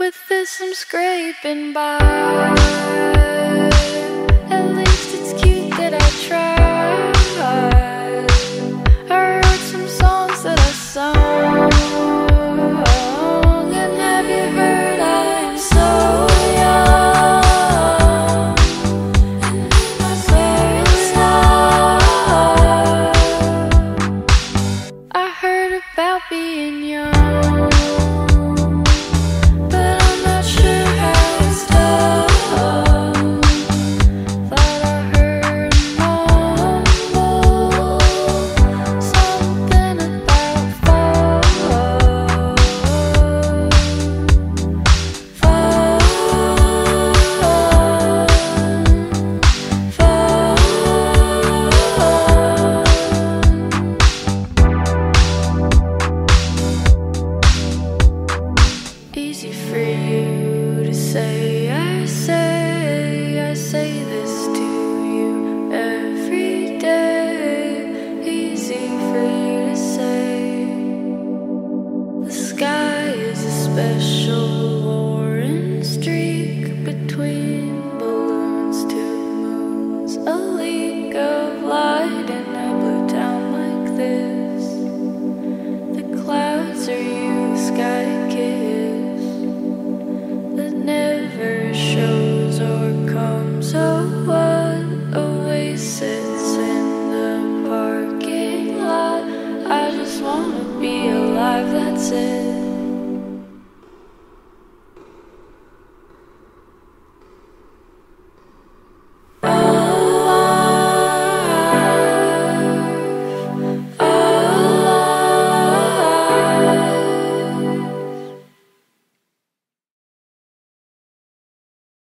With this I'm scraping by. At least it's cute that I tried. I wrote some songs that I sung. And have you heard I am so young? And I heard about being young. Easy for you to say.